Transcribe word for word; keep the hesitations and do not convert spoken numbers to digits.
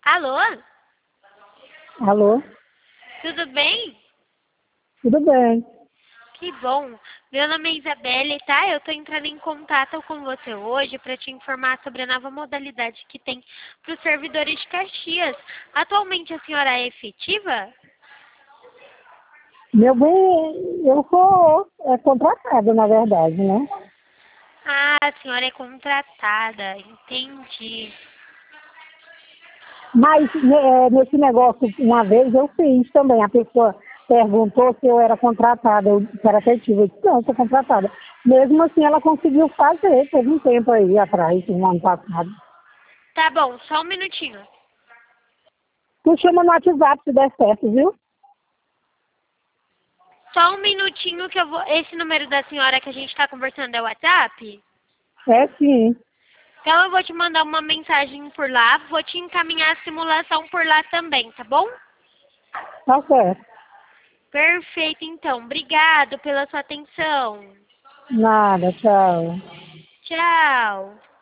Alô? Alô? Tudo bem? Tudo bem. Que bom. Meu nome é Isabelle, tá? Eu tô entrando em contato com você hoje para te informar sobre a nova modalidade que tem para os servidores de Caxias. Atualmente a senhora é efetiva? Meu bem, eu sou é, contratada, na verdade, né? Ah, a senhora é contratada. Entendi. Mas né, nesse negócio, uma vez eu fiz também. A pessoa perguntou se eu era contratada, eu se era efetiva. Eu disse, não, sou contratada. Mesmo assim, ela conseguiu fazer, teve um tempo aí atrás, no ano passado. Tá bom, só um minutinho. Tu chama no WhatsApp se der certo, viu? Só um minutinho que eu vou... Esse número da senhora que a gente tá conversando é o WhatsApp? É sim, Então eu vou te mandar uma mensagem por lá, vou te encaminhar a simulação por lá também, tá bom? tá certo. Perfeito, então. Obrigado pela sua atenção. Nada, tchau. Tchau.